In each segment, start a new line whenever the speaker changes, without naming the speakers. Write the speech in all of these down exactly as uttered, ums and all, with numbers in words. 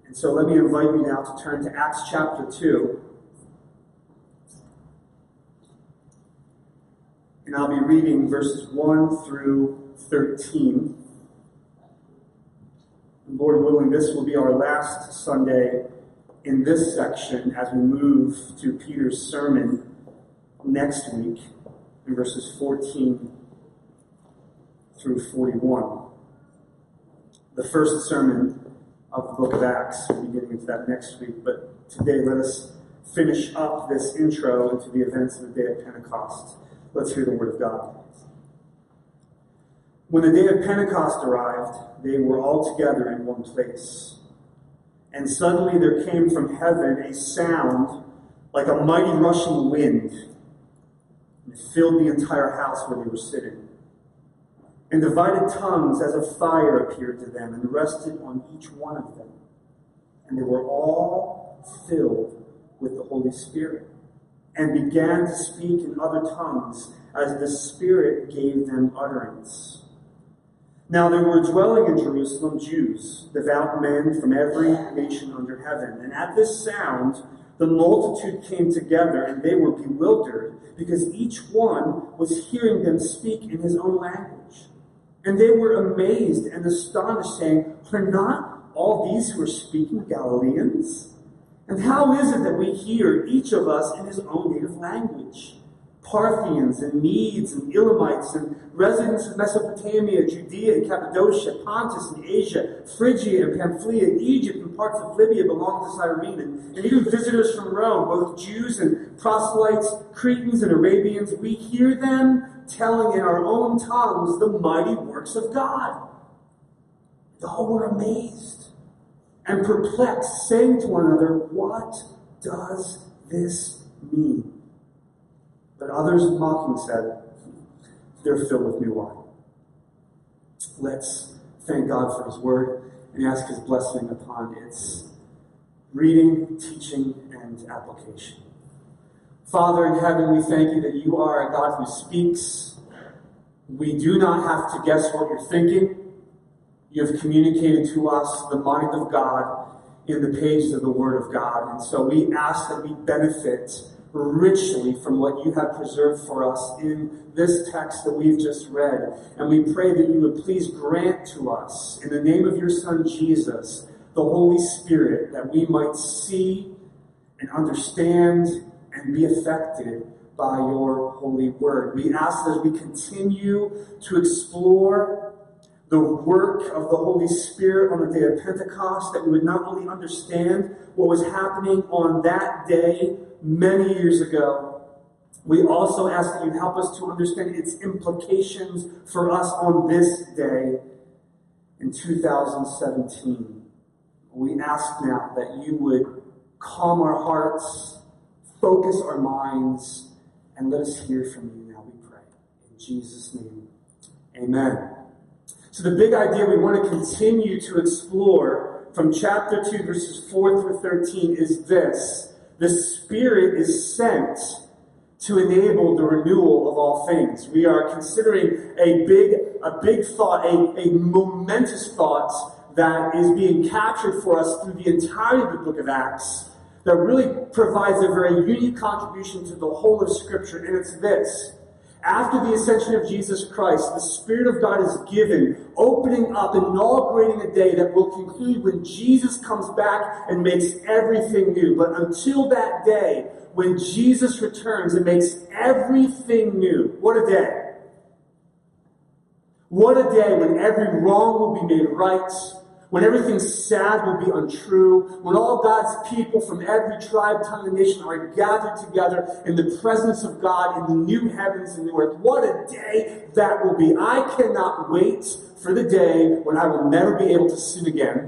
And so let me invite you now to turn to Acts chapter two. And I'll be reading verses one through thirteen. And Lord willing, this will be our last Sunday in this section as we move to Peter's sermon next week in verses fourteen through forty-one. The first sermon of the book of Acts. We'll be getting into that next week. But today, let us finish up this intro into the events of the day of Pentecost. Let's hear the word of God. When the day of Pentecost arrived, they were all together in one place. And suddenly there came from heaven a sound like a mighty rushing wind, and it filled the entire house where they were sitting. And divided tongues as of fire appeared to them and rested on each one of them. And they were all filled with the Holy Spirit and began to speak in other tongues as the Spirit gave them utterance. Now there were dwelling in Jerusalem Jews, devout men from every nation under heaven. And at this sound, the multitude came together, and they were bewildered, because each one was hearing them speak in his own language. And they were amazed and astonished, saying, "Are not all these who are speaking Galileans? And how is it that we hear, each of us, in his own native language? Parthians and Medes and Elamites and residents of Mesopotamia, Judea and Cappadocia, Pontus and Asia, Phrygia and Pamphylia, Egypt and parts of Libya belonging to Cyrene, and, and even visitors from Rome, both Jews and proselytes, Cretans and Arabians, we hear them telling in our own tongues the mighty works of God." And all were amazed and perplexed, saying to one another, "What does this mean?" But others mocking said, "They're filled with new wine." Let's thank God for his word and ask his blessing upon its reading, teaching, and application. Father in heaven, we thank you that you are a God who speaks. We do not have to guess what you're thinking. You have communicated to us the mind of God in the pages of the Word of God. And so we ask that we benefit richly from what you have preserved for us in this text that we've just read. And we pray that you would please grant to us, in the name of your Son Jesus, the Holy Spirit, that we might see and understand and be affected by your holy word. We ask that as we continue to explore the work of the Holy Spirit on the day of Pentecost, that we would not only understand what was happening on that day many years ago, we also ask that you help us to understand its implications for us on this day in two thousand seventeen. We ask now that you would calm our hearts, focus our minds, and let us hear from you now, we pray. In Jesus' name, amen. So the big idea we want to continue to explore from chapter two, verses four through thirteen is this. The Spirit is sent to enable the renewal of all things. We are considering a big, a big thought, a, a momentous thought that is being captured for us through the entirety of the book of Acts, that really provides a very unique contribution to the whole of Scripture, and it's this. After the ascension of Jesus Christ, the Spirit of God is given, opening up, inaugurating a day that will conclude when Jesus comes back and makes everything new. But until that day, when Jesus returns and makes everything new, what a day. What a day when every wrong will be made right, when everything sad will be untrue, when all God's people from every tribe, tongue, and nation are gathered together in the presence of God in the new heavens and new earth. What a day that will be. I cannot wait for the day when I will never be able to sin again.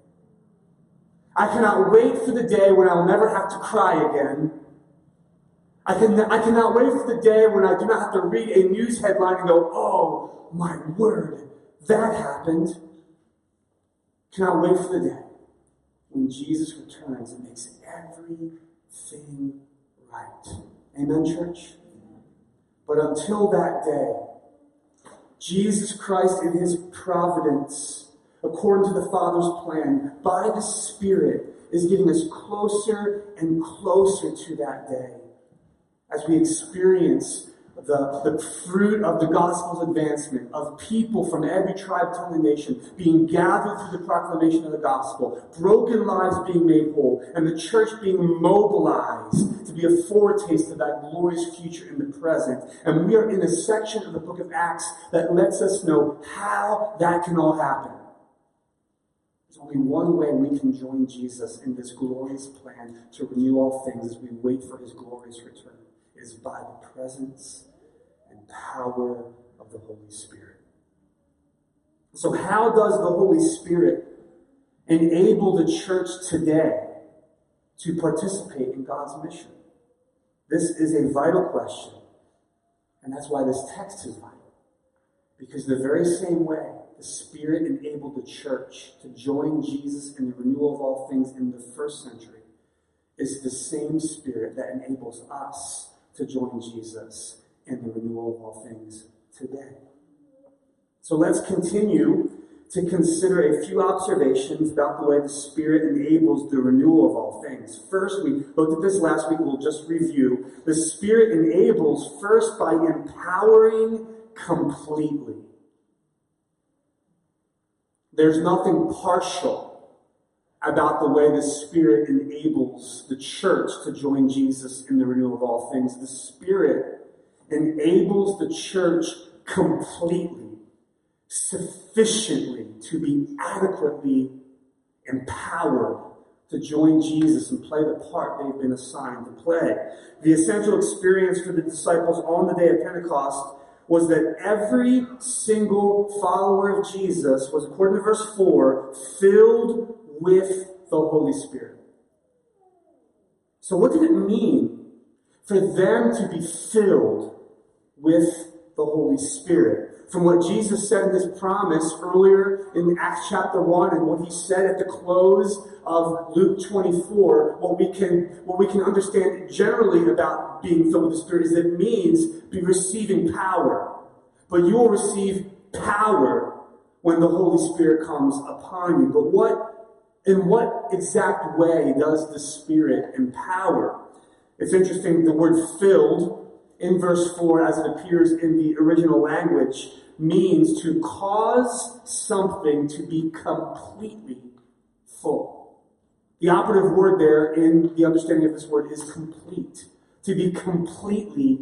I cannot wait for the day when I will never have to cry again. I, can, I cannot wait for the day when I do not have to read a news headline and go, "Oh, my word, that happened." Cannot wait for the day when Jesus returns and makes everything right. Amen, church? But until that day, Jesus Christ in his providence according to the Father's plan, by the Spirit, is getting us closer and closer to that day as we experience the, the fruit of the gospel's advancement, of people from every tribe, tongue, and nation being gathered through the proclamation of the gospel, broken lives being made whole, and the church being mobilized to be a foretaste of that glorious future in the present. And we are in a section of the book of Acts that lets us know how that can all happen. There's only one way we can join Jesus in this glorious plan to renew all things as we wait for his glorious return. It is by the presence and power of the Holy Spirit. So how does the Holy Spirit enable the church today to participate in God's mission? This is a vital question, and that's why this text is vital. Because the very same way the Spirit enabled the church to join Jesus in the renewal of all things in the first century is the same Spirit that enables us to join Jesus in the renewal of all things today. So let's continue to consider a few observations about the way the Spirit enables the renewal of all things. First, we looked at this last week, we'll just review. The Spirit enables first by empowering completely. There's nothing partial about the way the Spirit enables the church to join Jesus in the renewal of all things. The Spirit enables the church completely, sufficiently, to be adequately empowered to join Jesus and play the part they've been assigned to play. The essential experience for the disciples on the day of Pentecost was that every single follower of Jesus was, according to verse four, filled with the Holy Spirit. So what did it mean for them to be filled with the Holy Spirit? From what Jesus said in his promise earlier in Acts chapter one and what he said at the close of Luke twenty-four, what we can what we can understand generally about being filled with the Spirit is that it means be receiving power. But you will receive power when the Holy Spirit comes upon you. But what in what exact way does the Spirit empower? It's interesting, the word filled in verse four, as it appears in the original language, means to cause something to be completely full. The operative word there in the understanding of this word is complete. To be completely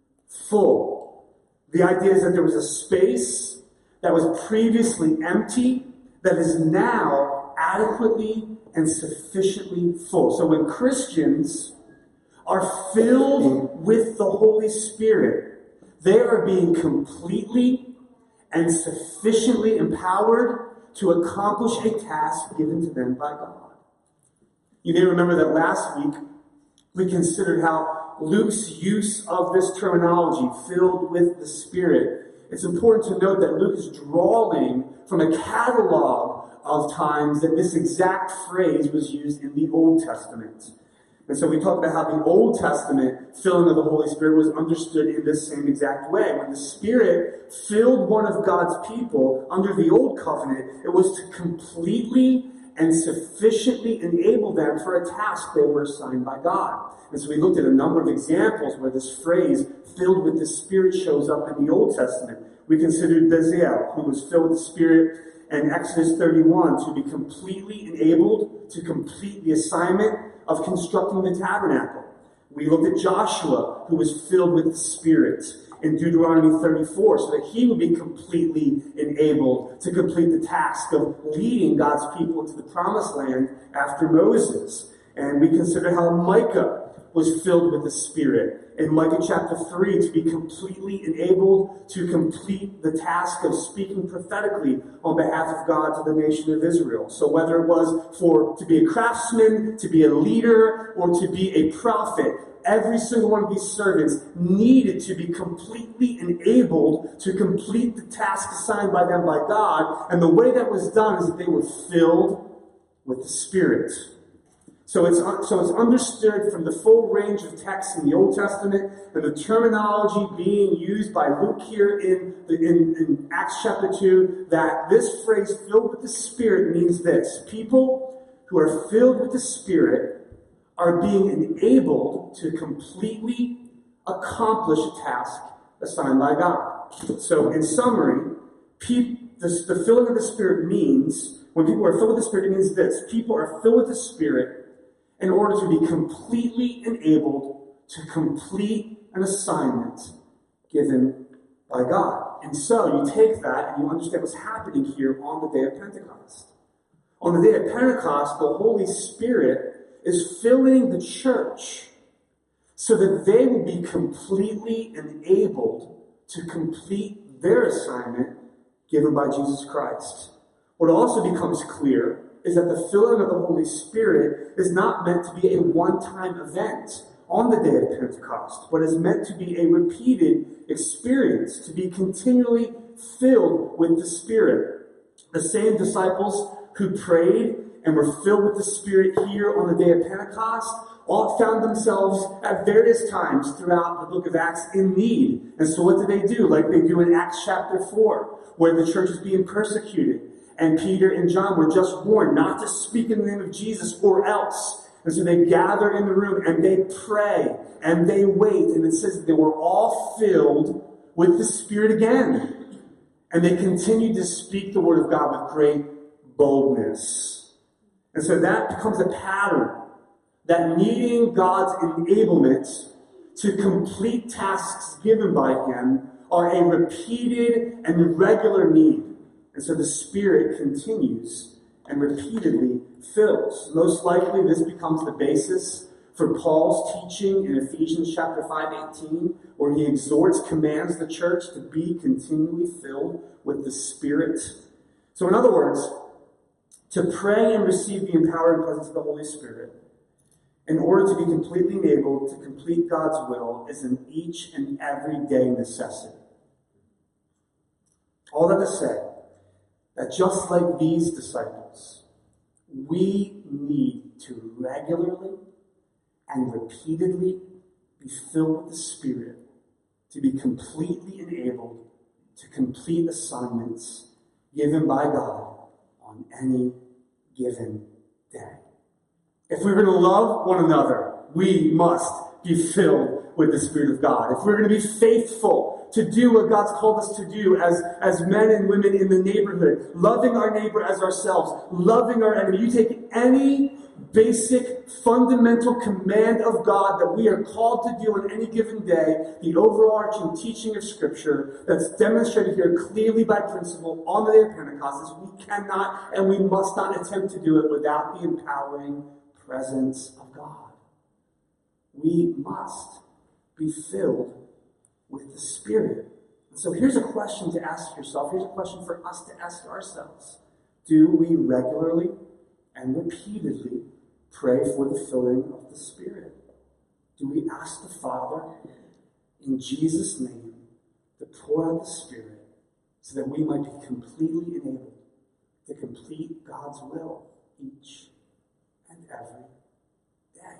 full. The idea is that there was a space that was previously empty that is now adequately and sufficiently full. So when Christians are filled with the Holy Spirit, they are being completely and sufficiently empowered to accomplish a task given to them by God. You may remember that last week we considered how Luke's use of this terminology, filled with the Spirit, it's important to note that Luke is drawing from a catalog of times that this exact phrase was used in the Old Testament. And so we talked about how the Old Testament filling of the Holy Spirit was understood in this same exact way. When the Spirit filled one of God's people under the Old Covenant, it was to completely and sufficiently enable them for a task they were assigned by God. And so we looked at a number of examples where this phrase, filled with the Spirit, shows up in the Old Testament. We considered Bezalel, who was filled with the Spirit in Exodus thirty-one, to be completely enabled to complete the assignment of constructing the tabernacle. We looked at Joshua, who was filled with the Spirit in Deuteronomy thirty-four, so that he would be completely enabled to complete the task of leading God's people into the promised land after Moses. And we considered how Micah was filled with the Spirit in Micah chapter three to be completely enabled to complete the task of speaking prophetically on behalf of God to the nation of Israel. So whether it was for to be a craftsman, to be a leader, or to be a prophet, every single one of these servants needed to be completely enabled to complete the task assigned by them by God. And the way that was done is that they were filled with the Spirit. So it's, so it's understood from the full range of texts in the Old Testament and the terminology being used by Luke here in, the, in, in Acts chapter two, that this phrase, filled with the Spirit, means this. People who are filled with the Spirit are being enabled to completely accomplish a task assigned by God. So in summary, pe- the, the filling of the Spirit means, when people are filled with the Spirit, it means this. People are filled with the Spirit in order to be completely enabled to complete an assignment given by God. And so you take that and you understand what's happening here on the day of Pentecost. On the day of Pentecost, the Holy Spirit is filling the church so that they will be completely enabled to complete their assignment given by Jesus Christ. What also becomes clear is that the filling of the Holy Spirit is not meant to be a one-time event on the day of Pentecost, but is meant to be a repeated experience, to be continually filled with the Spirit. The same disciples who prayed and were filled with the Spirit here on the day of Pentecost all found themselves at various times throughout the book of Acts in need. And so what did they do? Like they do in Acts chapter four, where the church is being persecuted. And Peter and John were just warned not to speak in the name of Jesus or else. And so they gather in the room and they pray and they wait. And it says that they were all filled with the Spirit again. And they continued to speak the word of God with great boldness. And so that becomes a pattern, that needing God's enablement to complete tasks given by Him are a repeated and regular need. And so the Spirit continues and repeatedly fills. Most likely this becomes the basis for Paul's teaching in Ephesians chapter five eighteen, where he exhorts, commands the church to be continually filled with the Spirit. So in other words, to pray and receive the empowering presence of the Holy Spirit in order to be completely enabled to complete God's will is an each and every day necessity. All that to say, that just like these disciples, we need to regularly and repeatedly be filled with the Spirit to be completely enabled to complete assignments given by God on any given day. If we're going to love one another, we must be filled with the Spirit of God. If we're going to be faithful to do what God's called us to do as, as men and women in the neighborhood, loving our neighbor as ourselves, loving our enemy. You take any basic, fundamental command of God that we are called to do on any given day, the overarching teaching of Scripture that's demonstrated here clearly by principle on the day of Pentecost, is we cannot and we must not attempt to do it without the empowering presence of God. We must be filled with the Spirit. And so here's a question to ask yourself. Here's a question for us to ask ourselves. Do we regularly and repeatedly pray for the filling of the Spirit? Do we ask the Father in Jesus' name to pour out the Spirit so that we might be completely enabled to complete God's will each and every day?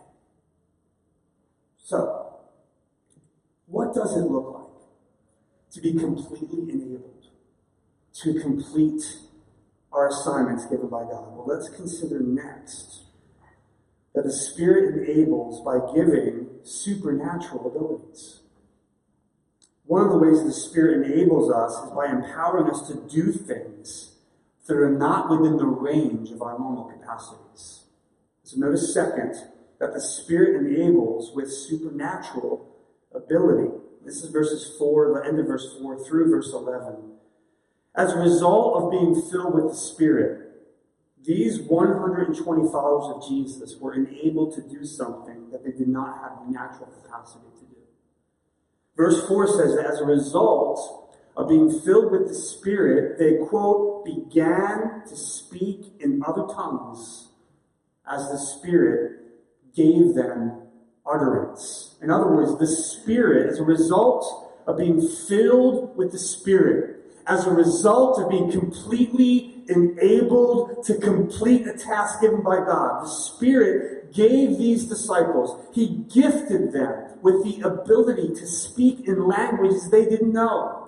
So, what does it look like to be completely enabled to complete our assignments given by God? Well, let's consider next that the Spirit enables by giving supernatural abilities. One of the ways the Spirit enables us is by empowering us to do things that are not within the range of our normal capacities. So notice second, that the Spirit enables with supernatural ability. This is verses four, the end of verse four through verse eleven. As a result of being filled with the Spirit, these one hundred twenty followers of Jesus were enabled to do something that they did not have the natural capacity to do. Verse four says that as a result of being filled with the Spirit, they, quote, began to speak in other tongues as the Spirit gave them utterance. In other words, the Spirit, as a result of being filled with the Spirit, as a result of being completely enabled to complete a task given by God, the Spirit Spirit gave these disciples, he gifted them with the ability to speak in languages they didn't know.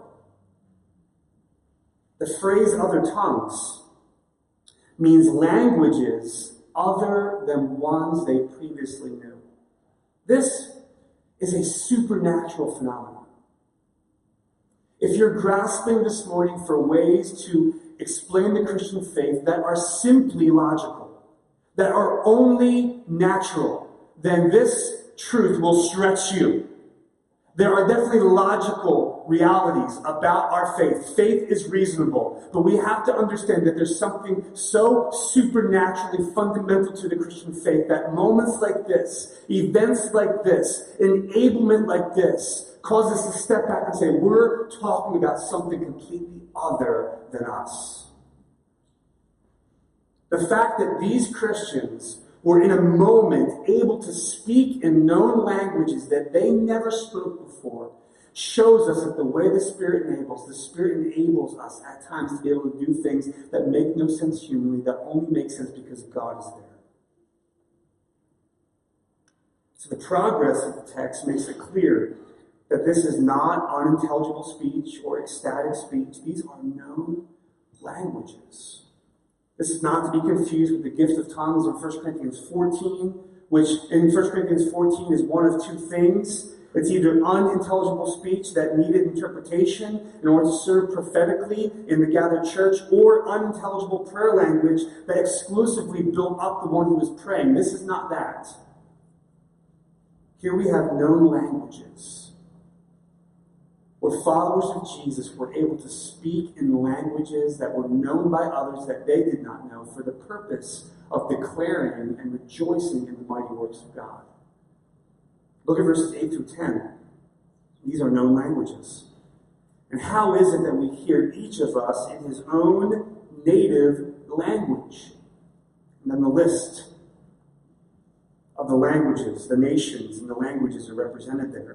The phrase other tongues means languages other than ones they previously knew. This is a supernatural phenomenon. If you're grasping this morning for ways to explain the Christian faith that are simply logical, that are only natural, then this truth will stretch you. There are definitely logical realities about our faith. Faith is reasonable, but we have to understand that there's something so supernaturally fundamental to the Christian faith that moments like this, events like this, enablement like this, cause us to step back and say, we're talking about something completely other than us. The fact that these Christians were in a moment able to speak in known languages that they never spoke before shows us that the way the Spirit enables, the Spirit enables us at times to be able to do things that make no sense humanly, that only make sense because God is there. So the progress of the text makes it clear that this is not unintelligible speech or ecstatic speech. These are known languages. This is not to be confused with the gift of tongues in First Corinthians fourteen, which in First Corinthians fourteen is one of two things. It's either unintelligible speech that needed interpretation in order to serve prophetically in the gathered church, or unintelligible prayer language that exclusively built up the one who was praying. This is not that. Here we have known languages, where followers of Jesus were able to speak in languages that were known by others that they did not know for the purpose of declaring and rejoicing in the mighty works of God. Look at verses eight through ten. These are known languages. And how is it that we hear each of us in his own native language? And then the list of the languages, the nations and the languages are represented there.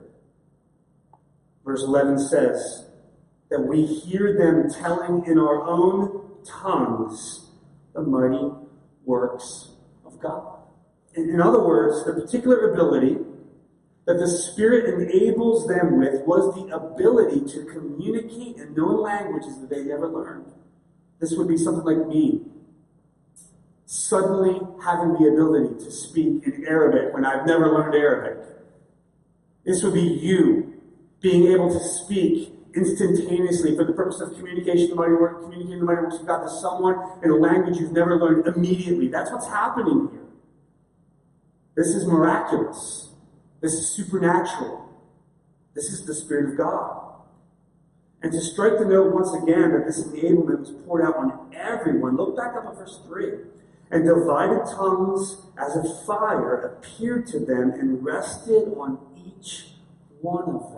Verse eleven says that we hear them telling in our own tongues the mighty works of God. In, in other words, the particular ability that the Spirit enables them with was the ability to communicate in known languages that they never learned. This would be something like me suddenly having the ability to speak in Arabic when I've never learned Arabic. This would be you being able to speak instantaneously for the purpose of communication, the mighty work, communicating the mighty works of God to someone in a language you've never learned immediately. That's what's happening here. This is miraculous. This is supernatural. This is the Spirit of God. And to strike the note once again that this enablement was poured out on everyone, look back up at verse three. And divided tongues as a fire appeared to them and rested on each one of them.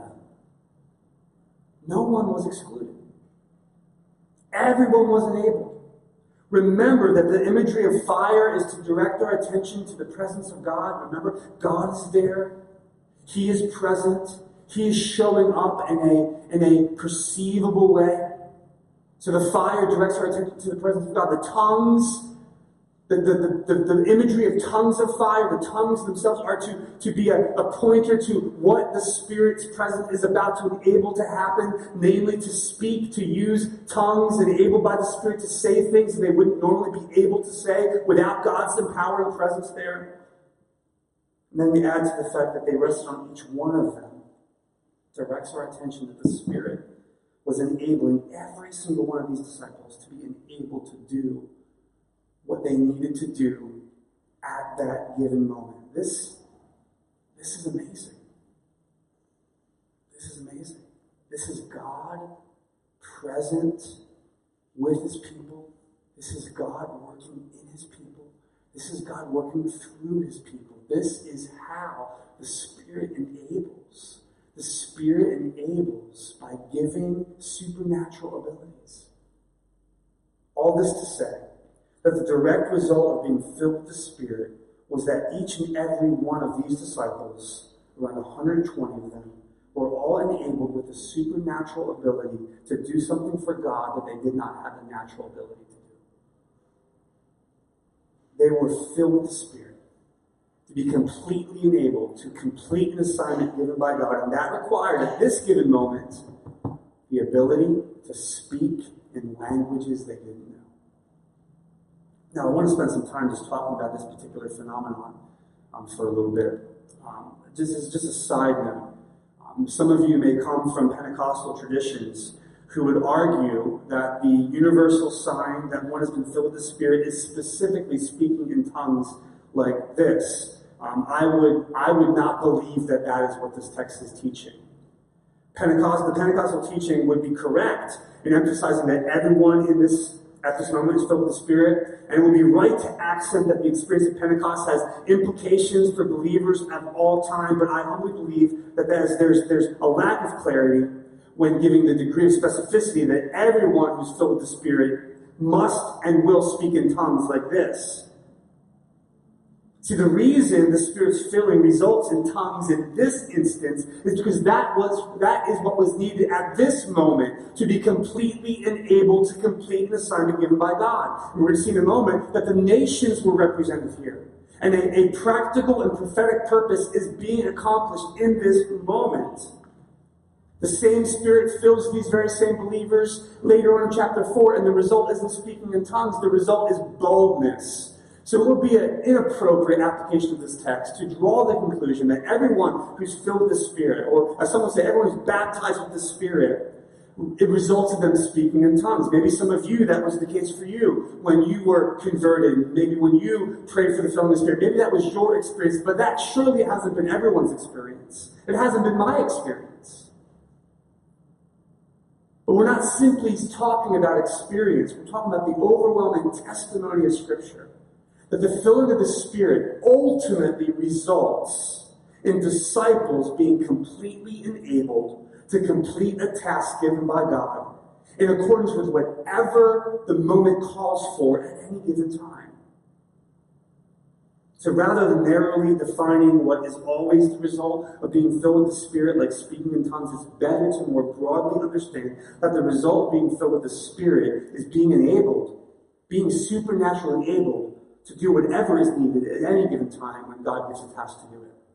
No one was excluded. Everyone was enabled. Remember that the imagery of fire is to direct our attention to the presence of God. Remember, God is there. He is present. He is showing up in a, in a perceivable way. So the fire directs our attention to the presence of God. The tongues, the, the, the, the imagery of tongues of fire, the tongues themselves are to, to be a, a pointer to what the Spirit's presence is about to enable to happen, namely to speak, to use tongues enabled by the Spirit to say things that they wouldn't normally be able to say without God's empowering presence there. And then we add to the fact that they rested on each one of them. Directs our attention that the Spirit was enabling every single one of these disciples to be enabled to do what they needed to do at that given moment. This, this is amazing. This is amazing. This is God present with his people. This is God working in his people. This is God working through his people. This is how the Spirit enables. The Spirit enables by giving supernatural abilities. All this to say that the direct result of being filled with the Spirit was that each and every one of these disciples, around one hundred twenty of them, were all enabled with the supernatural ability to do something for God that they did not have the natural ability to do. They were filled with the Spirit. to be completely enabled to complete an assignment given by God. And that required, at this given moment, the ability to speak in languages they didn't know. Now, I want to spend some time just talking about this particular phenomenon um, for a little bit. Um, just as just a side note, um, some of you may come from Pentecostal traditions who would argue that the universal sign that one has been filled with the Spirit is specifically speaking in tongues like this. Um, I would I would not believe that that is what this text is teaching. Pentecost, the Pentecostal teaching would be correct in emphasizing that everyone in this at this moment is filled with the Spirit, and it would be right to accent that the experience of Pentecost has implications for believers of all time, but I humbly believe that there's, there's, there's a lack of clarity when giving the degree of specificity that everyone who's filled with the Spirit must and will speak in tongues like this. See, the reason the Spirit's filling results in tongues in this instance is because that was that is what was needed at this moment to be completely enabled to complete an assignment given by God. And we're going to see in a moment that the nations were represented here. And a, a practical and prophetic purpose is being accomplished in this moment. The same Spirit fills these very same believers later on in chapter four, and the result isn't speaking in tongues. The result is boldness. So it would be an inappropriate application of this text to draw the conclusion that everyone who's filled with the Spirit, or as some would say, everyone who's baptized with the Spirit, it results in them speaking in tongues. Maybe some of you, that was the case for you when you were converted. Maybe when you prayed for the filling of the Spirit. Maybe that was your experience, but that surely hasn't been everyone's experience. It hasn't been my experience. But we're not simply talking about experience. We're talking about the overwhelming testimony of Scripture. That the filling of the Spirit ultimately results in disciples being completely enabled to complete a task given by God in accordance with whatever the moment calls for at any given time. So rather than narrowly defining what is always the result of being filled with the Spirit, like speaking in tongues, it's better to more broadly understand that the result of being filled with the Spirit is being enabled, being supernaturally able to do whatever is needed at any given time when God gives a task to do it.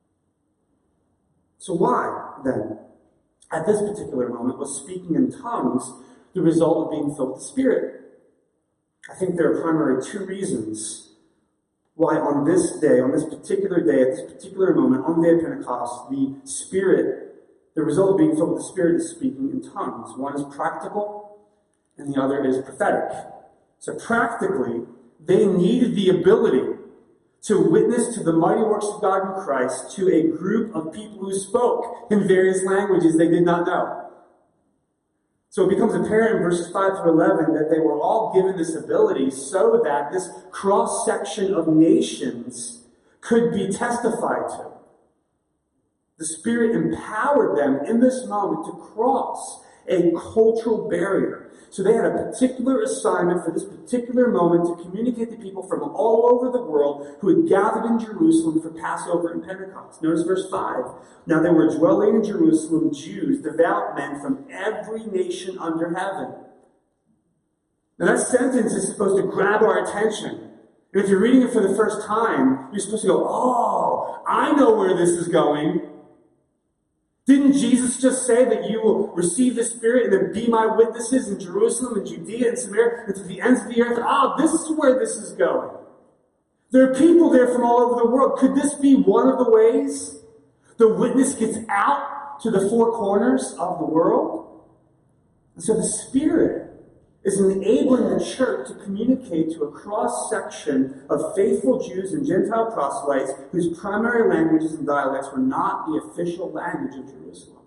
So why, then, at this particular moment, was speaking in tongues the result of being filled with the Spirit? I think there are primarily two reasons why on this day, on this particular day, at this particular moment, on the day of Pentecost, the Spirit, the result of being filled with the Spirit is speaking in tongues. One is practical, and the other is prophetic. So practically, they needed the ability to witness to the mighty works of God in Christ to a group of people who spoke in various languages they did not know. So it becomes apparent in verses five through eleven that they were all given this ability so that this cross-section of nations could be testified to. The Spirit empowered them in this moment to cross a cultural barrier. So they had a particular assignment for this particular moment to communicate to people from all over the world who had gathered in Jerusalem for Passover and Pentecost. Notice verse five. Now there were dwelling in Jerusalem Jews, devout men from every nation under heaven. Now that sentence is supposed to grab our attention. And if you're reading it for the first time, you're supposed to go, oh, I know where this is going. Didn't Jesus just say that you will receive the Spirit and then be my witnesses in Jerusalem and Judea and Samaria and to the ends of the earth? Ah, this is where this is going. There are people there from all over the world. Could this be one of the ways the witness gets out to the four corners of the world? And so the Spirit is enabling the church to communicate to a cross-section of faithful Jews and Gentile proselytes whose primary languages and dialects were not the official language of Jerusalem.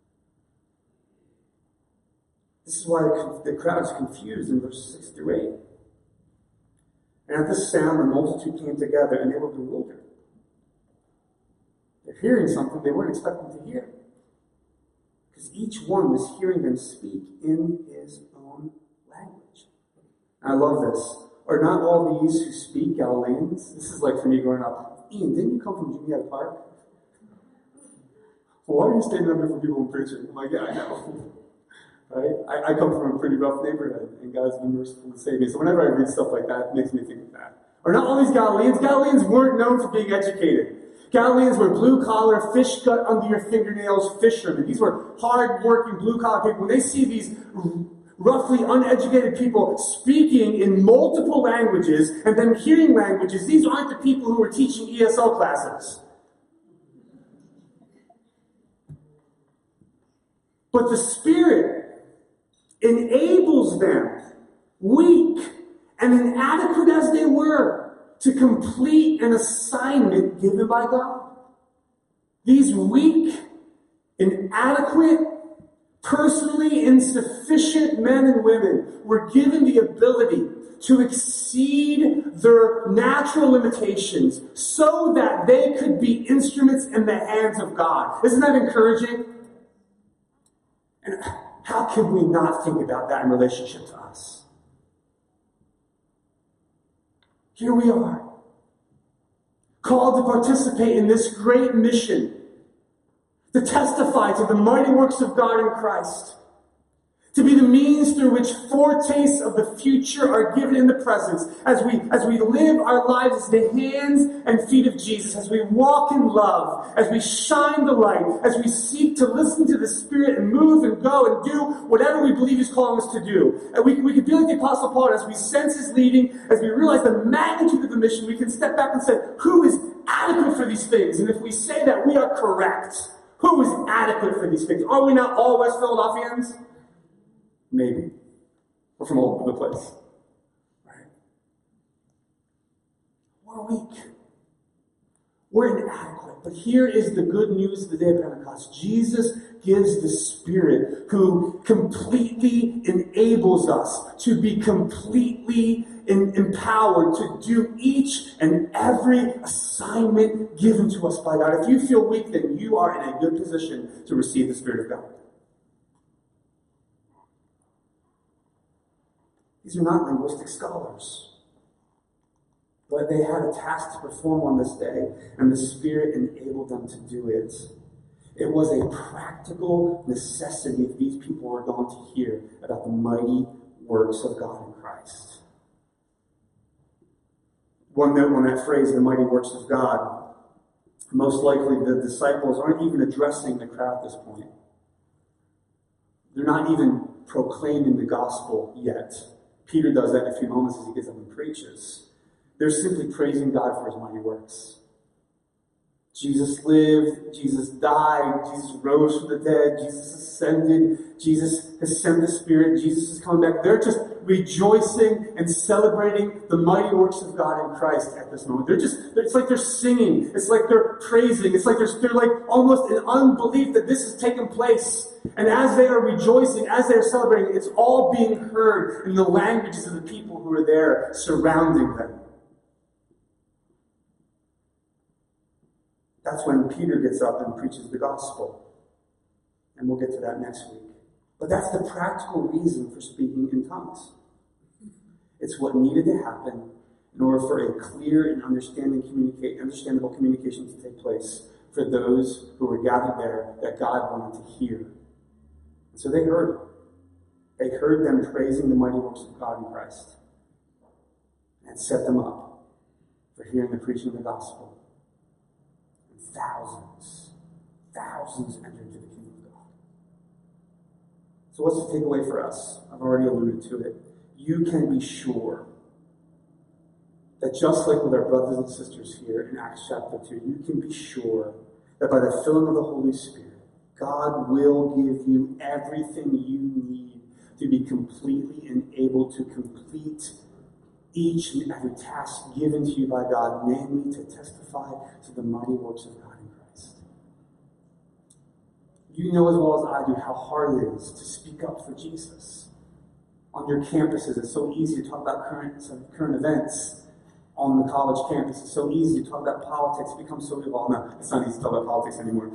This is why the crowd is confused in verses six through eight. And at this sound, the multitude came together and they were bewildered. They're hearing something they weren't expecting to hear. Because each one was hearing them speak in his own language. I love this. Are not all these who speak Galileans? This is like for me growing up. Ian, didn't you come from Juniata Park? Well, why are you standing up here for people and preaching? I'm like, yeah, I know. Right? I, I come from a pretty rough neighborhood, and God's been merciful to save me. So whenever I read stuff like that, it makes me think of that. Or not all these Galileans. Galileans weren't known for being educated. Galileans were blue-collar, fish cut under your fingernails fishermen. These were hard-working blue-collar people. When they see these roughly uneducated people speaking in multiple languages and then hearing languages, these aren't the people who were teaching E S L classes. But the Spirit enables them, weak and inadequate as they were, to complete an assignment given by God. These weak, inadequate, personally insufficient men and women were given the ability to exceed their natural limitations so that they could be instruments in the hands of God. Isn't that encouraging? And how can we not think about that in relationship to us? Here we are, called to participate in this great mission, to testify to the mighty works of God in Christ, to be the means through which foretastes of the future are given in the presence, as we, as we live our lives as the hands and feet of Jesus, as we walk in love, as we shine the light, as we seek to listen to the Spirit and move and go and do whatever we believe He's calling us to do. And we, we could be like the Apostle Paul, as we sense His leading, as we realize the magnitude of the mission, we can step back and say, who is adequate for these things? And if we say that, we are correct. Who is adequate for these things? Are we not all West Philadelphians? Maybe. We're from all over the place. Right? We're weak. We're inadequate. But here is the good news of the day of Pentecost. Jesus gives the Spirit who completely enables us to be completely in, empowered to do each and every assignment given to us by God. If you feel weak, then you are in a good position to receive the Spirit of God. These are not linguistic scholars. But they had a task to perform on this day, and the Spirit enabled them to do it. It was a practical necessity if these people were going to hear about the mighty works of God in Christ. One note on that phrase, the mighty works of God. Most likely the disciples aren't even addressing the crowd at this point. They're not even proclaiming the gospel yet. Peter does that in a few moments as he gets up and preaches. They're simply praising God for His mighty works. Jesus lived, Jesus died, Jesus rose from the dead, Jesus ascended, Jesus has sent the Spirit, Jesus is coming back. They're just rejoicing and celebrating the mighty works of God in Christ at this moment. They're just, it's like they're singing, it's like they're praising, it's like they're, they're like almost in unbelief that this has taken place. And as they are rejoicing, as they are celebrating, it's all being heard in the languages of the people who are there surrounding them. That's when Peter gets up and preaches the gospel. And we'll get to that next week. But that's the practical reason for speaking in tongues. It's what needed to happen in order for a clear and understanding communicate, understandable communication to take place for those who were gathered there that God wanted to hear. And so they heard. They heard them praising the mighty works of God in Christ. And it set them up for hearing the preaching of the gospel. Thousands, thousands entered into the kingdom of God. So what's the takeaway for us? I've already alluded to it. You can be sure that just like with our brothers and sisters here in Acts chapter two, you can be sure that by the filling of the Holy Spirit, God will give you everything you need to be completely enabled to complete each and every task given to you by God, namely to testify to the mighty works of God in Christ. You know as well as I do how hard it is to speak up for Jesus. On your campuses, it's so easy to talk about current, some current events on the college campus. It's so easy to talk about politics. It becomes so evolved. No, it's not easy to talk about politics anymore.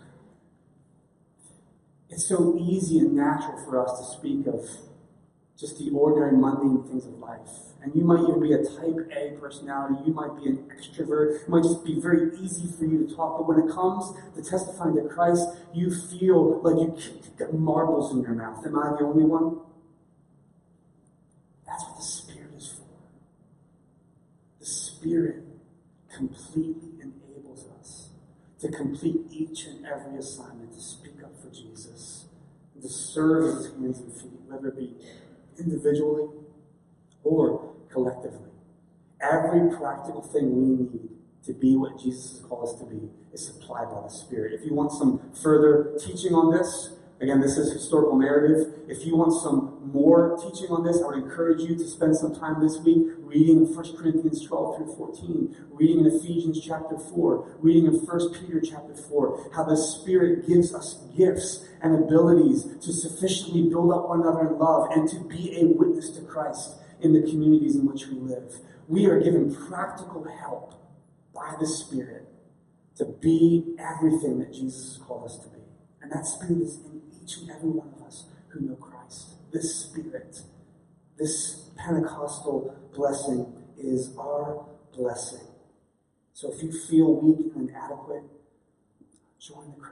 It's so easy and natural for us to speak of just the ordinary, mundane things of life. And you might even be a type A personality. You might be an extrovert. It might just be very easy for you to talk. But when it comes to testifying to Christ, you feel like you get marbles in your mouth. Am I the only one? That's what the Spirit is for. The Spirit completely enables us to complete each and every assignment, to speak up for Jesus, and to serve as his hands and feet, whether it be individually or collectively. Every practical thing we need to be what Jesus has called us to be is supplied by the Spirit. If you want some further teaching on this, again, this is historical narrative. If you want some more teaching on this, I would encourage you to spend some time this week reading First Corinthians twelve through fourteen, reading in Ephesians chapter four, reading in First Peter chapter four, how the Spirit gives us gifts and abilities to sufficiently build up one another in love and to be a witness to Christ in the communities in which we live. We are given practical help by the Spirit to be everything that Jesus has called us to be. And that Spirit is in each and every one of us who know Christ. This Spirit, this Pentecostal blessing is our blessing. So if you feel weak and inadequate, join the crowd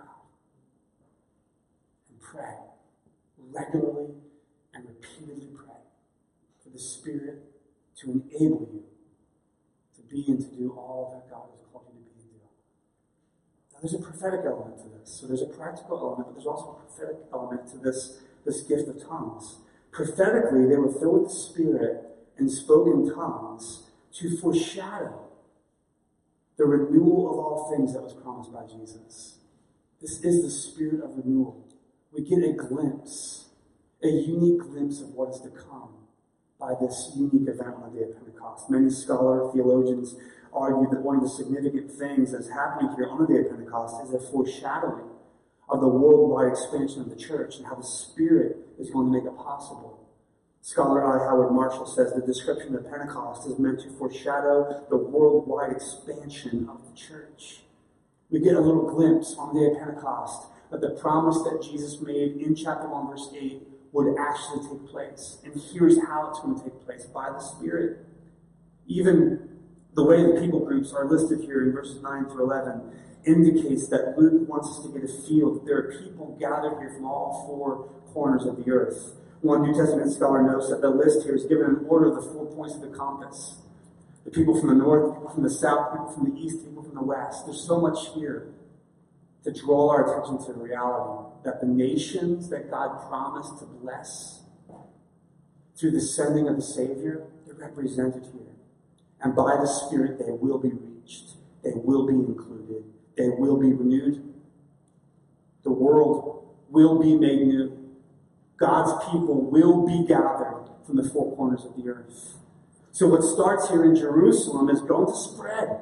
and pray regularly and repeatedly pray for the Spirit to enable you to be and to do all that God has called you to be and do. Now there's a prophetic element to this. So there's a practical element, but there's also a prophetic element to this, this gift of tongues. Prophetically, they were filled with the Spirit and spoke in tongues to foreshadow the renewal of all things that was promised by Jesus. This is the Spirit of renewal. We get a glimpse, a unique glimpse of what is to come by this unique event on the day of Pentecost. Many scholar theologians argue that one of the significant things that's happening here on the day of Pentecost is a foreshadowing of the worldwide expansion of the church and how the Spirit is going to make it possible. Scholar I. Howard Marshall says the description of Pentecost is meant to foreshadow the worldwide expansion of the church. We get a little glimpse on the day of Pentecost that the promise that Jesus made in chapter one, verse eight, would actually take place. And here's how it's going to take place, by the Spirit. Even the way the people groups are listed here in verses nine through eleven indicates that Luke wants us to get a feel that there are people gathered here from all four corners of the earth. One New Testament scholar notes that the list here is given in order of the four points of the compass. The people from the north, the people from the south, the people from the east, the people from the west. There's so much here to draw our attention to the reality that the nations that God promised to bless through the sending of the Savior, they're represented here. And by the Spirit, they will be reached. They will be included. They will be renewed. The world will be made new. God's people will be gathered from the four corners of the earth. So what starts here in Jerusalem is going to spread.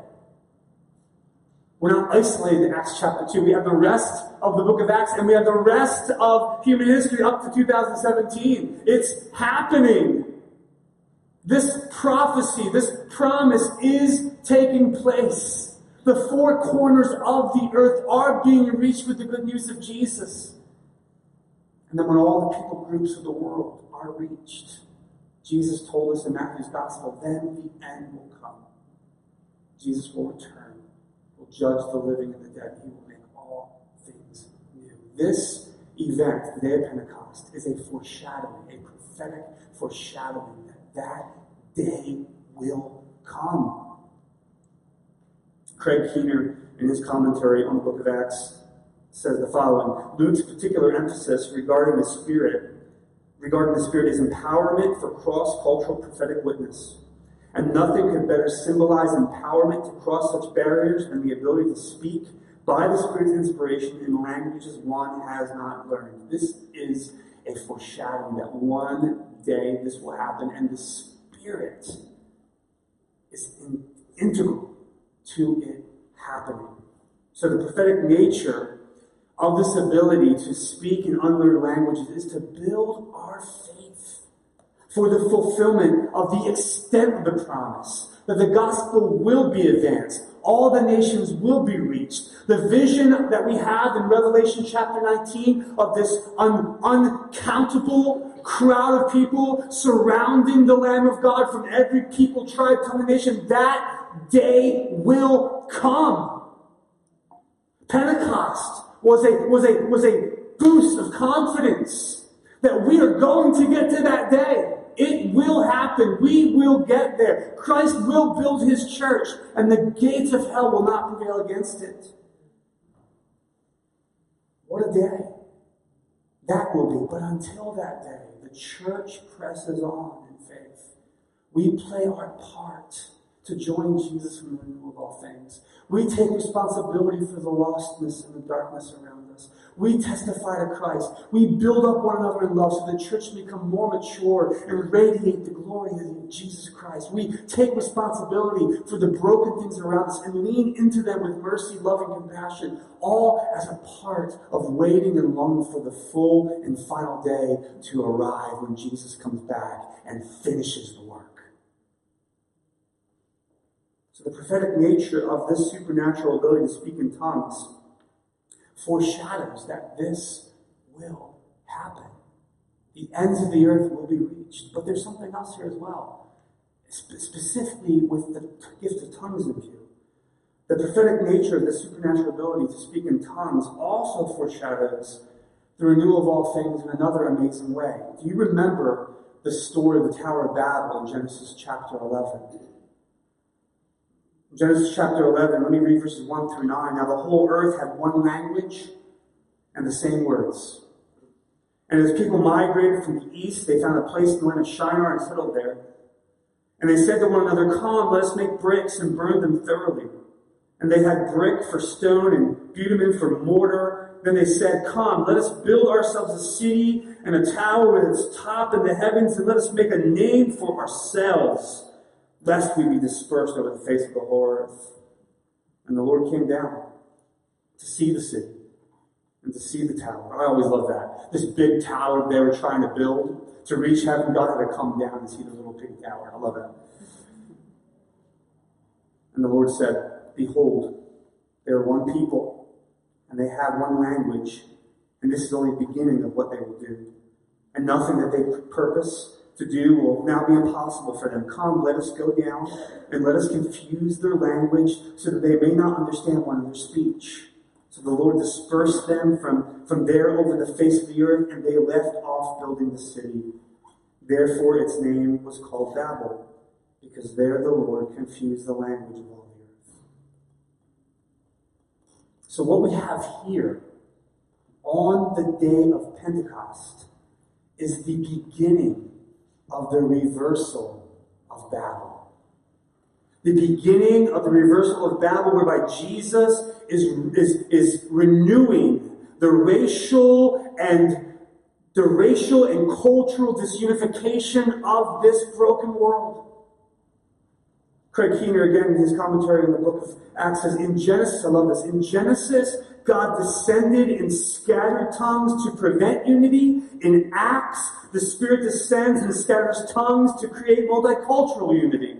We're not isolated in Acts chapter two. We have the rest of the book of Acts, and we have the rest of human history up to two thousand seventeen. It's happening. This prophecy, this promise is taking place. The four corners of the earth are being reached with the good news of Jesus. And then when all the people groups of the world are reached, Jesus told us in Matthew's gospel, then the end will come. Jesus will return, will judge the living and the dead, and he will make all things new. This event, the day of Pentecost, is a foreshadowing, a prophetic foreshadowing that that day will come. Craig Keener, in his commentary on the book of Acts, says the following: Luke's particular emphasis regarding the Spirit, regarding the Spirit is empowerment for cross-cultural prophetic witness. And nothing could better symbolize empowerment to cross such barriers than the ability to speak by the Spirit's inspiration in languages one has not learned. This is a foreshadowing that one day this will happen, and the Spirit is in, integral to it happening. So the prophetic nature of this ability to speak in unlearned languages is to build our faith for the fulfillment of the extent of the promise, that the gospel will be advanced, all the nations will be reached. The vision that we have in Revelation chapter nineteen of this un- uncountable crowd of people surrounding the Lamb of God from every people, tribe, tongue, and nation, that day will come. Pentecost was a, was a, was a boost of confidence that we are going to get to that day. It will happen. We will get there. Christ will build his church, and the gates of hell will not prevail against it. What a day that will be. But until that day, the church presses on in faith. We play our part to join Jesus in the renewal of all things. We take responsibility for the lostness and the darkness around us. We testify to Christ. We build up one another in love so the church can become more mature and radiate the glory of Jesus Christ. We take responsibility for the broken things around us and lean into them with mercy, love, and compassion, all as a part of waiting and longing for the full and final day to arrive when Jesus comes back and finishes the work. So the prophetic nature of this supernatural ability to speak in tongues foreshadows that this will happen. The ends of the earth will be reached. But there's something else here as well. Spe- specifically with the gift of tongues in view. The prophetic nature of the supernatural ability to speak in tongues also foreshadows the renewal of all things in another amazing way. Do you remember the story of the Tower of Babel in Genesis chapter eleven? Genesis chapter eleven, let me read verses one through nine. Now the whole earth had one language and the same words. And as people migrated from the east, they found a place in the land of Shinar and settled there. And they said to one another, "Come, let us make bricks and burn them thoroughly." And they had brick for stone and bitumen for mortar. Then they said, "Come, let us build ourselves a city and a tower with its top in the heavens, and let us make a name for ourselves, lest we be dispersed over the face of the whole earth." And the Lord came down to see the city and to see the tower. I always love that. This big tower they were trying to build to reach heaven, God had to come down and see the little pig tower. I love that. And the Lord said, "Behold, they are one people, and they have one language, and this is only the beginning of what they will do. And nothing that they purpose to do will now be impossible for them. Come, let us go down, and let us confuse their language, so that they may not understand one another's speech." So the Lord dispersed them from, from there over the face of the earth, and they left off building the city. Therefore its name was called Babel, because there the Lord confused the language of all the earth. So what we have here on the day of Pentecost is the beginning of the reversal of Babel. The beginning of the reversal of Babel, whereby Jesus is, is, is renewing the racial and the racial and cultural disunification of this broken world. Craig Keener, again, in his commentary on the book of Acts, says, in Genesis, I love this, in Genesis, God descended in scattered tongues to prevent unity. In Acts, the Spirit descends and scatters tongues to create multicultural unity.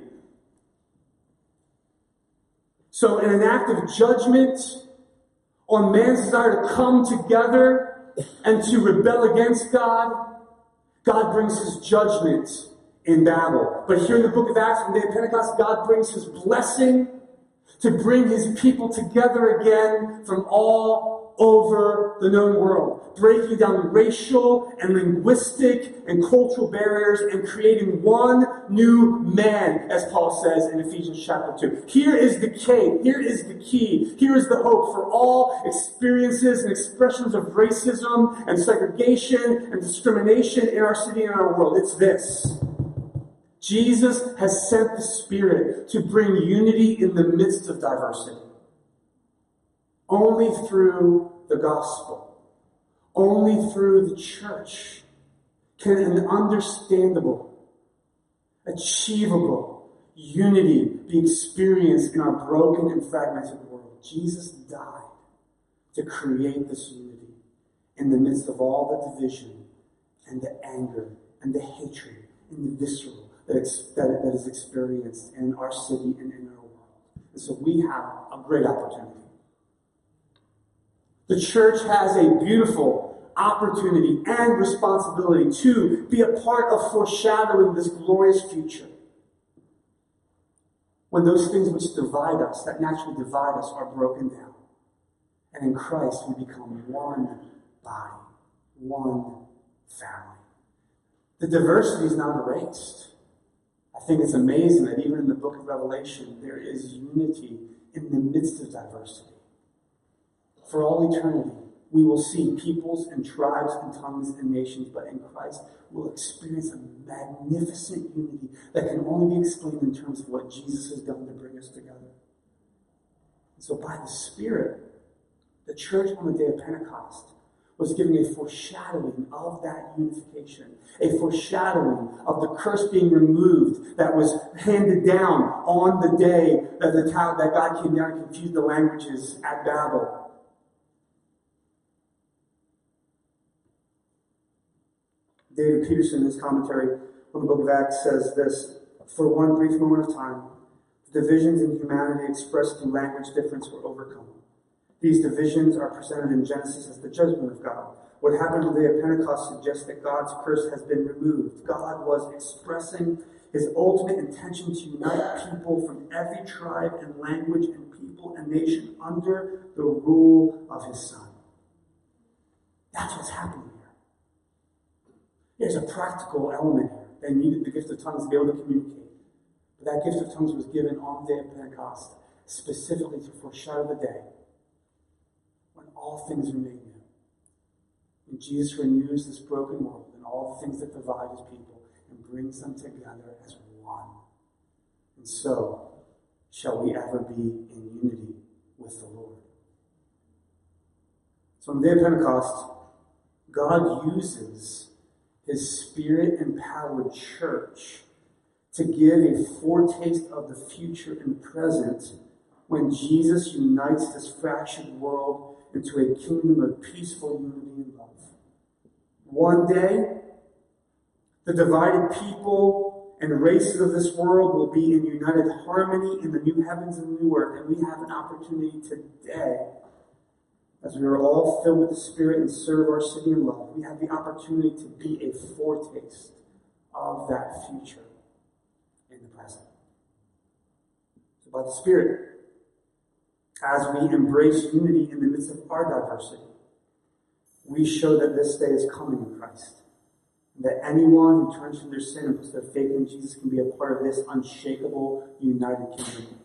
So in an act of judgment on man's desire to come together and to rebel against God, God brings his judgment in Babel. But here in the book of Acts, on the day of Pentecost, God brings his blessing to bring his people together again from all over the known world, breaking down racial and linguistic and cultural barriers and creating one new man, as Paul says in Ephesians chapter two. Here is the key. Here is the key. Here is the hope for all experiences and expressions of racism and segregation and discrimination in our city and in our world. It's this. Jesus has sent the Spirit to bring unity in the midst of diversity. Only through the gospel, only through the church can an understandable, achievable unity be experienced in our broken and fragmented world. Jesus died to create this unity in the midst of all the division and the anger and the hatred and the visceral that, ex- that, that is experienced in our city and in our world. And so we have a great opportunity. The church has a beautiful opportunity and responsibility to be a part of foreshadowing this glorious future. When those things which divide us, that naturally divide us, are broken down. And in Christ we become one body, one family. The diversity is not erased. I think it's amazing that even in the book of Revelation, there is unity in the midst of diversity. For all eternity, we will see peoples and tribes and tongues and nations, but in Christ we'll experience a magnificent unity that can only be explained in terms of what Jesus has done to bring us together. So by the Spirit, the church on the day of Pentecost was giving a foreshadowing of that unification, a foreshadowing of the curse being removed that was handed down on the day that the town that God came down and confused the languages at Babel. David Peterson, in his commentary on the book of Acts, says this: for one brief moment of time, the divisions in humanity expressed through language difference were overcome. These divisions are presented in Genesis as the judgment of God. What happened on the day of Pentecost suggests that God's curse has been removed. God was expressing his ultimate intention to unite people from every tribe and language and people and nation under the rule of his Son. That's what's happening here. There's a practical element here. They needed the gift of tongues to be able to communicate. But that gift of tongues was given on the day of Pentecost specifically to foreshadow the day when all things are made new. When Jesus renews this broken world and all the things that divide his people and brings them together as one. And so shall we ever be in unity with the Lord. So on the day of Pentecost, God uses his Spirit-empowered church to give a foretaste of the future and present when Jesus unites this fractured world into a kingdom of peaceful unity and love. One day, the divided people and races of this world will be in united harmony in the new heavens and new earth, and we have an opportunity today, as we are all filled with the Spirit and serve our city in love, we have the opportunity to be a foretaste of that future in the present. So by the Spirit, as we embrace unity in the midst of our diversity, we show that this day is coming in Christ. And that anyone who turns from their sin and puts their faith in Jesus can be a part of this unshakable, united kingdom.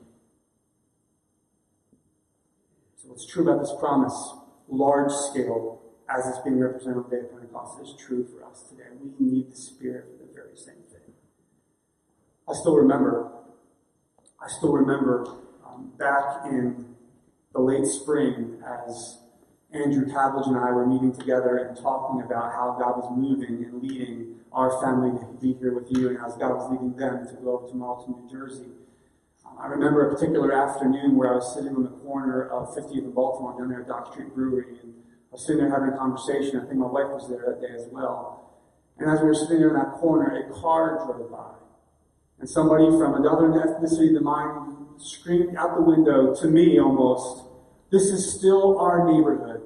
So what's true about this promise, large scale, as it's being represented on the day of Pentecost, is true for us today. We need the Spirit for the very same thing. I still remember, I still remember um, back in the late spring as Andrew Cabbage and I were meeting together and talking about how God was moving and leading our family to be here with you and how God was leading them to go over to Marlton, New Jersey. I remember a particular afternoon where I was sitting on the corner of fiftieth and Baltimore down there at Dock Street Brewery, and I was sitting there having a conversation. I think my wife was there that day as well. And as we were sitting there in that corner, a car drove by. And somebody from another ethnicity than mine screamed out the window to me almost, "This is still our neighborhood."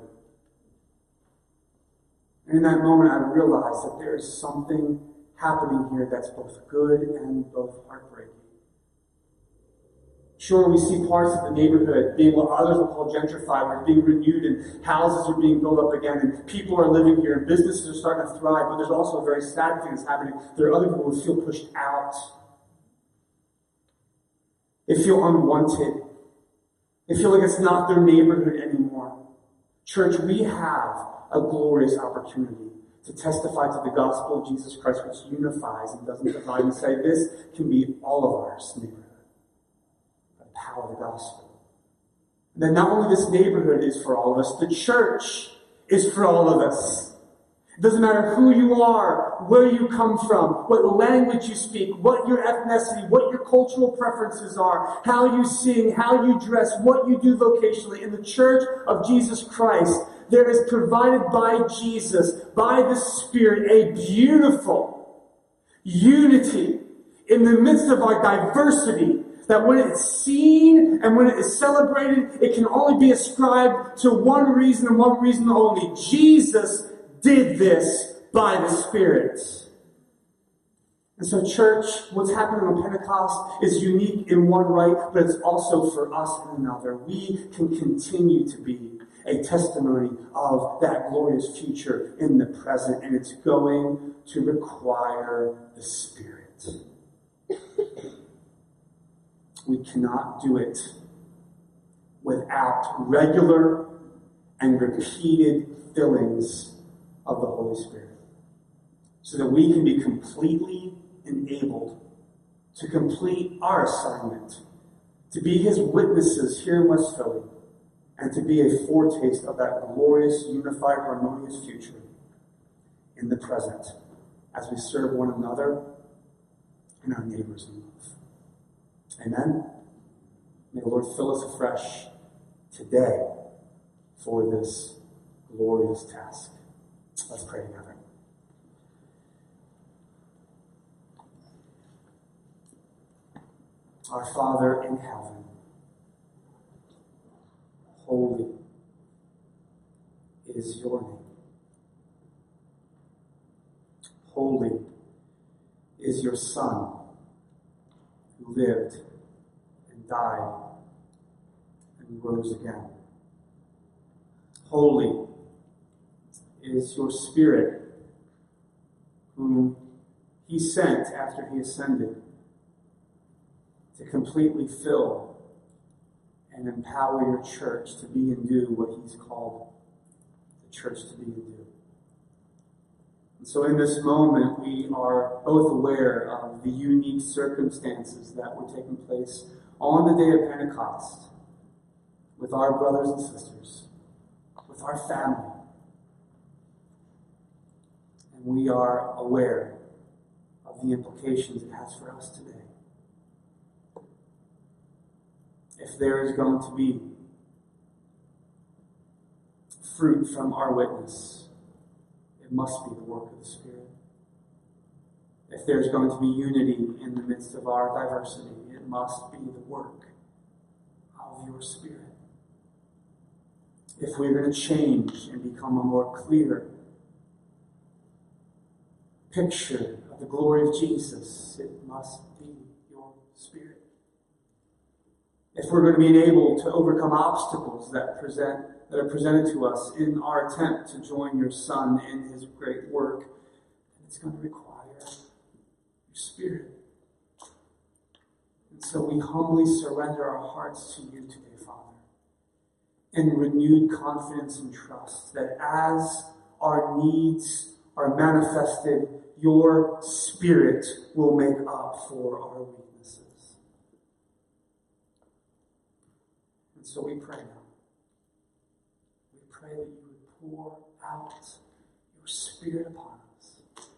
And in that moment I realized that there is something happening here that's both good and both heartbreaking. Sure, we see parts of the neighborhood being what others will call gentrified, where it's being renewed and houses are being built up again and people are living here and businesses are starting to thrive, but there's also a very sad thing that's happening. There are other people who feel pushed out. They feel unwanted. They feel like it's not their neighborhood anymore. Church, we have a glorious opportunity to testify to the gospel of Jesus Christ, which unifies and doesn't divide, and say this can be all of our neighborhood. By the power of the gospel. And then not only this neighborhood is for all of us, the church is for all of us. It doesn't matter who you are, where you come from, what language you speak, what your ethnicity, what your cultural preferences are, how you sing, how you dress, what you do vocationally. In the church of Jesus Christ, there is provided by Jesus, by the Spirit, a beautiful unity in the midst of our diversity, that when it's seen and when it is celebrated, it can only be ascribed to one reason and one reason only. Jesus did this by the Spirit. And so, church, what's happening on Pentecost is unique in one right, but it's also for us in another. We can continue to be a testimony of that glorious future in the present, and it's going to require the Spirit. We cannot do it without regular and repeated fillings of the Holy Spirit, so that we can be completely enabled to complete our assignment, to be His witnesses here in West Philly, and to be a foretaste of that glorious, unified, harmonious future in the present as we serve one another and our neighbors in love. Amen? May the Lord fill us afresh today for this glorious task. Let's pray together. Our Father in heaven, holy is your name. Holy is your Son, who lived and died and rose again. Holy is your Spirit, whom He sent after He ascended to completely fill and empower your church to be and do what He's called the church to be and do. And so in this moment, we are both aware of the unique circumstances that were taking place on the day of Pentecost with our brothers and sisters, with our family. And we are aware of the implications it has for us today. If there is going to be fruit from our witness, it must be the work of the Spirit. If there's going to be unity in the midst of our diversity, it must be the work of your Spirit. If we're going to change and become a more clear picture of the glory of Jesus, it must be your Spirit. If we're going to be able to overcome obstacles that present that are presented to us in our attempt to join your Son in His great work, it's going to require your Spirit. And so we humbly surrender our hearts to you today, Father, in renewed confidence and trust that as our needs are manifested, your Spirit will make up for our weaknesses. And so we pray now. We pray that you would pour out your Spirit upon us.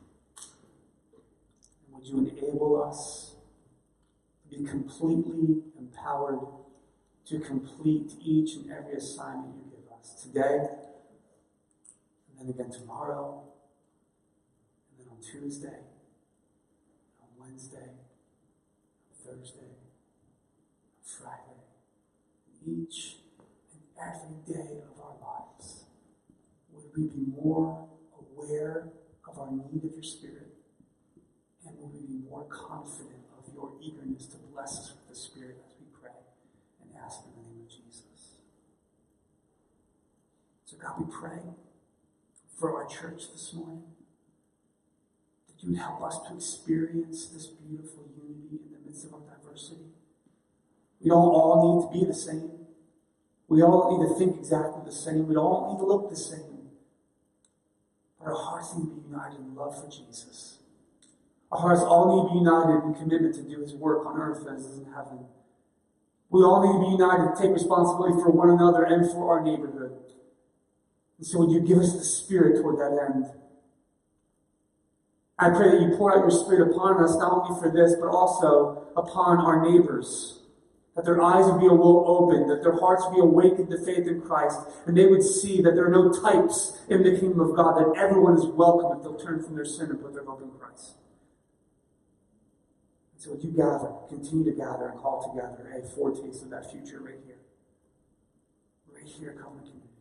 And would you enable us to be completely empowered to complete each and every assignment you give us today, and then again tomorrow, and then on Tuesday, on Wednesday, on Thursday, on Friday, each and every day of our lives. Would we be more aware of our need of your Spirit, and would we be more confident of your eagerness to bless us with the Spirit as we pray and ask in the name of Jesus. So God, we pray for our church this morning, that you would help us to experience this beautiful unity in the midst of our diversity. We don't all need to be the same. We all need to think exactly the same. We all need to look the same. But our hearts need to be united in love for Jesus. Our hearts all need to be united in commitment to do His work on earth as it is in heaven. We all need to be united to take responsibility for one another and for our neighborhood. And so would you give us the Spirit toward that end? I pray that you pour out your Spirit upon us, not only for this, but also upon our neighbors. That their eyes would be opened, that their hearts would be awakened to faith in Christ, and they would see that there are no types in the kingdom of God, that everyone is welcome if they'll turn from their sin and put their hope in Christ. And so would you gather, continue to gather and call together a foretaste of that future right here. Right here, Covenant Community.